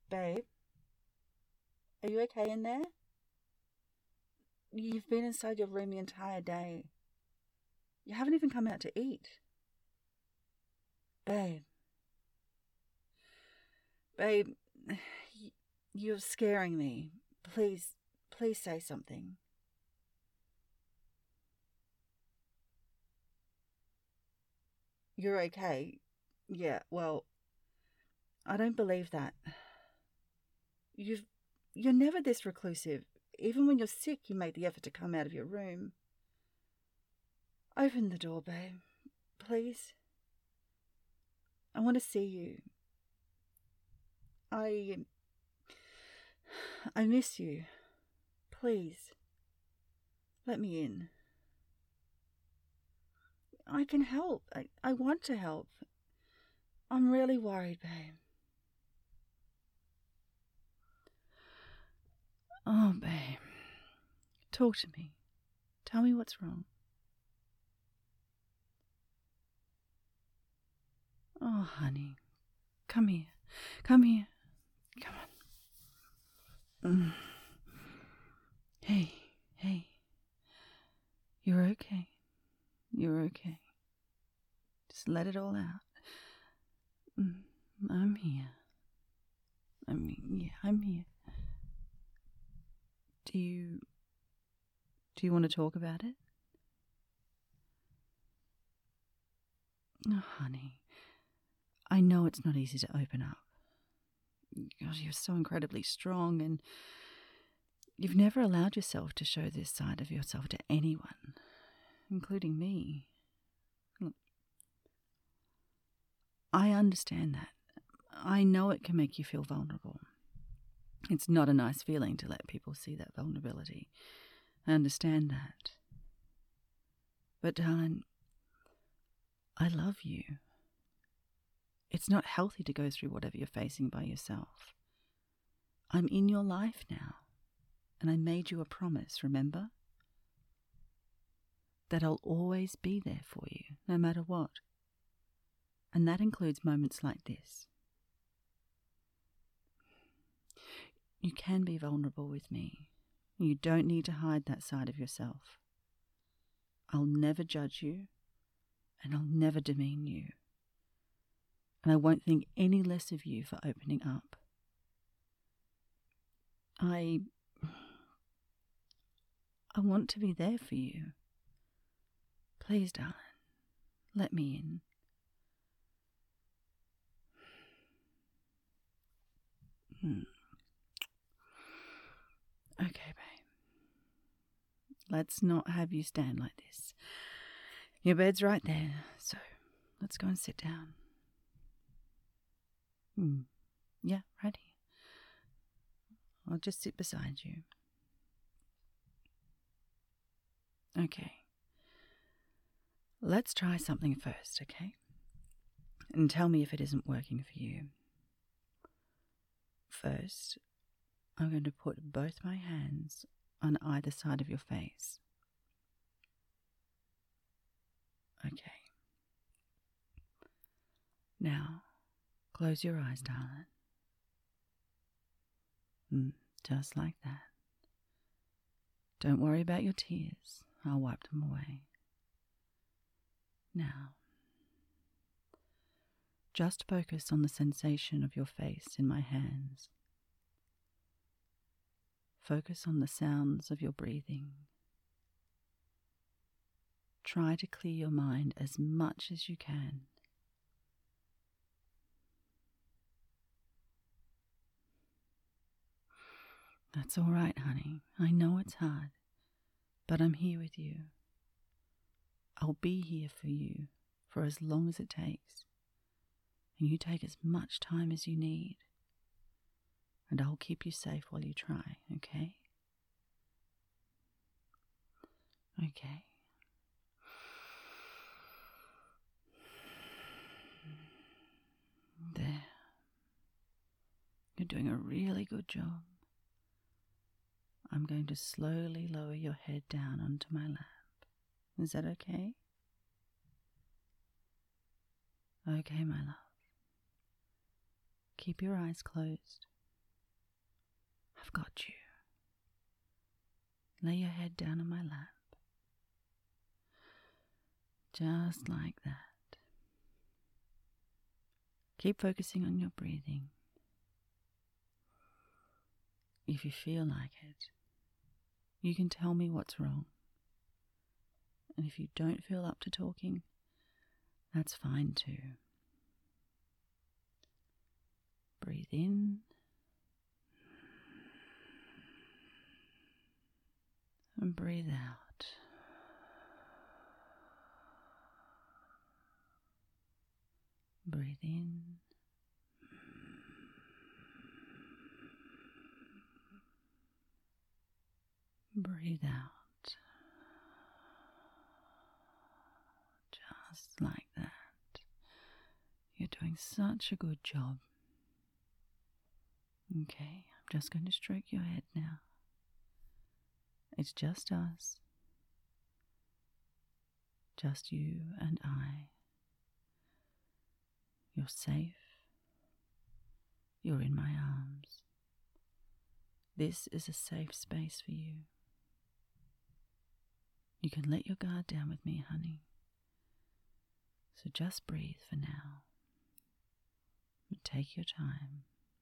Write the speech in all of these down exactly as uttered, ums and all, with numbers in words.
Babe, are you okay in there? You've been inside your room the entire day. You haven't even come out to eat. Babe. Babe, you're scaring me. Please, please say something. You're okay? Yeah, well, I don't believe that. You've, you're never this reclusive. Even when you're sick, you make the effort to come out of your room. Open the door, babe. Please. I want to see you. I... I miss you. Please. Let me in. I can help. I, I want to help. I'm really worried, babe. Oh, babe. Talk to me. Tell me what's wrong. Oh, honey. Come here. Come here. Come on. Mm. Hey, hey. You're okay. You're okay. Just let it all out. Mm. I'm here. I mean, yeah, I'm here. Do you... Do you want to talk about it? Oh, honey. I know it's not easy to open up. Gosh, you're so incredibly strong, and you've never allowed yourself to show this side of yourself to anyone, including me. Look, I understand that. I know it can make you feel vulnerable. It's not a nice feeling to let people see that vulnerability. I understand that. But, darling, I love you. It's not healthy to go through whatever you're facing by yourself. I'm in your life now, and I made you a promise, remember? That I'll always be there for you, no matter what. And that includes moments like this. You can be vulnerable with me. You don't need to hide that side of yourself. I'll never judge you, and I'll never demean you. And I won't think any less of you for opening up. I... I want to be there for you. Please, darling, let me in. Hmm. Okay, babe. Let's not have you stand like this. Your bed's right there, so let's go and sit down. Hmm. Yeah, right here. I'll just sit beside you. Okay. Let's try something first, okay? And tell me if it isn't working for you. First, I'm going to put both my hands on either side of your face. Okay. Now, close your eyes, darling. Mm, just like that. Don't worry about your tears. I'll wipe them away. Now, just focus on the sensation of your face in my hands. Focus on the sounds of your breathing. Try to clear your mind as much as you can. That's all right, honey. I know it's hard, but I'm here with you. I'll be here for you for as long as it takes, and you take as much time as you need, and I'll keep you safe while you try, okay? Okay. There. You're doing a really good job. I'm going to slowly lower your head down onto my lap. Is that okay? Okay, my love. Keep your eyes closed I've got you. Lay your head down on my lap. Just like that. Keep focusing on your breathing. If you feel like it, you can tell me what's wrong. And if you don't feel up to talking, that's fine too. Breathe in. And breathe out. Breathe in. Breathe out. Just like that. You're doing such a good job. Okay, I'm just going to stroke your head now. It's just us. Just you and I. You're safe. You're in my arms. This is a safe space for you. You can let your guard down with me, honey. So just breathe for now. But take your time.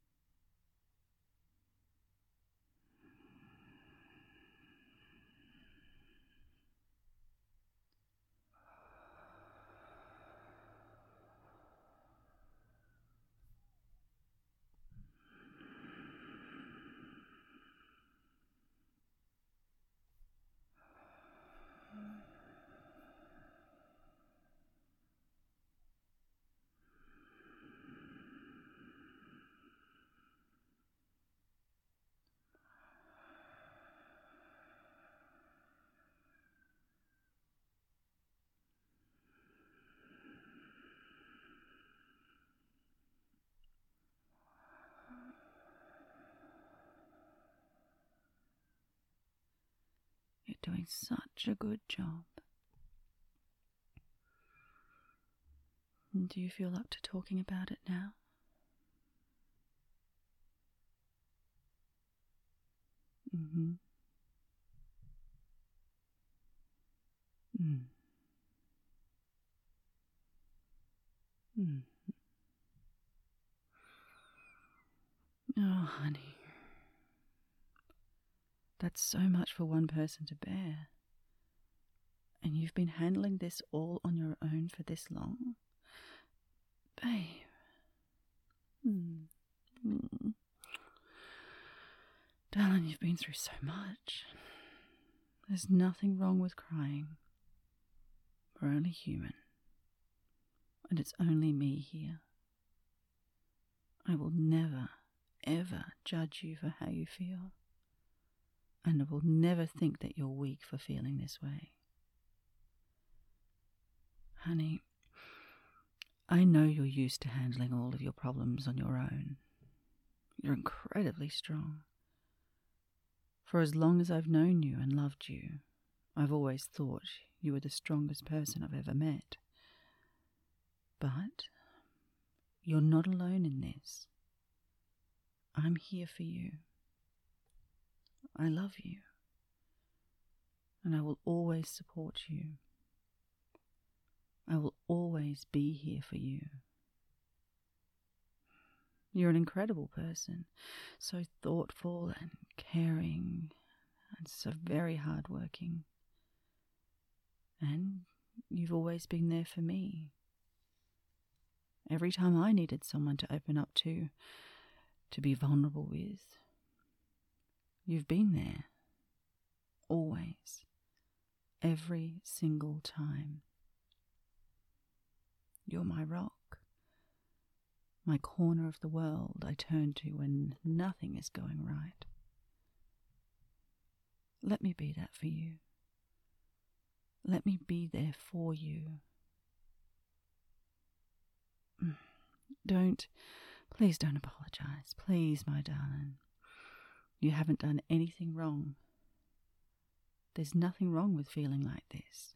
You're doing such a good job. Do you feel up to talking about it now? Mm-hmm. Mm. Mm. Oh, honey. That's so much for one person to bear. And you've been handling this all on your own for this long? Babe. Mm. Mm. Darling, you've been through so much. There's nothing wrong with crying. We're only human. And it's only me here. I will never, ever judge you for how you feel. And I will never think that you're weak for feeling this way. Honey, I know you're used to handling all of your problems on your own. You're incredibly strong. For as long as I've known you and loved you, I've always thought you were the strongest person I've ever met. But you're not alone in this. I'm here for you. I love you. And I will always support you. I will always be here for you. You're an incredible person, so thoughtful and caring and so very hardworking. And you've always been there for me. Every time I needed someone to open up to, to be vulnerable with, you've been there. Always. Every single time. You're my rock. My corner of the world I turn to when nothing is going right. Let me be that for you. Let me be there for you. Don't, please don't apologize. Please, my darling. You haven't done anything wrong. There's nothing wrong with feeling like this.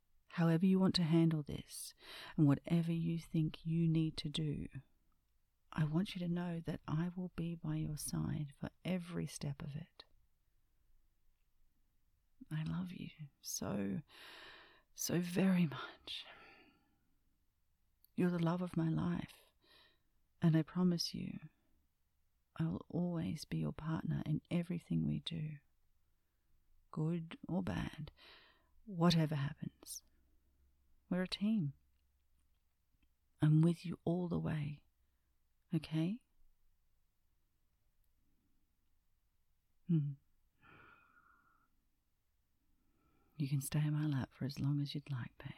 However you want to handle this, and whatever you think you need to do, I want you to know that I will be by your side for every step of it. I love you so, so very much. You're the love of my life, and I promise you, I will always be your partner in everything we do, good or bad, whatever happens. We're a team. I'm with you all the way, okay? Hmm. You can stay in my lap for as long as you'd like, babe.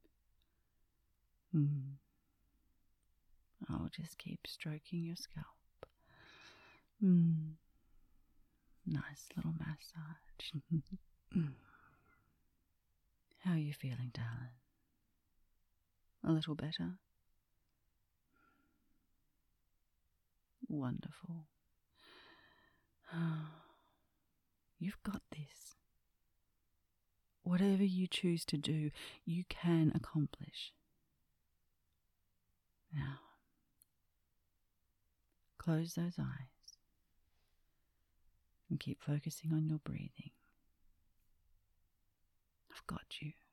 Hmm. I'll just keep stroking your scalp. Hmm. Nice little massage. How are you feeling, darling? A little better? Wonderful. You've got this. Whatever you choose to do, you can accomplish. Now, close those eyes and keep focusing on your breathing. I've got you.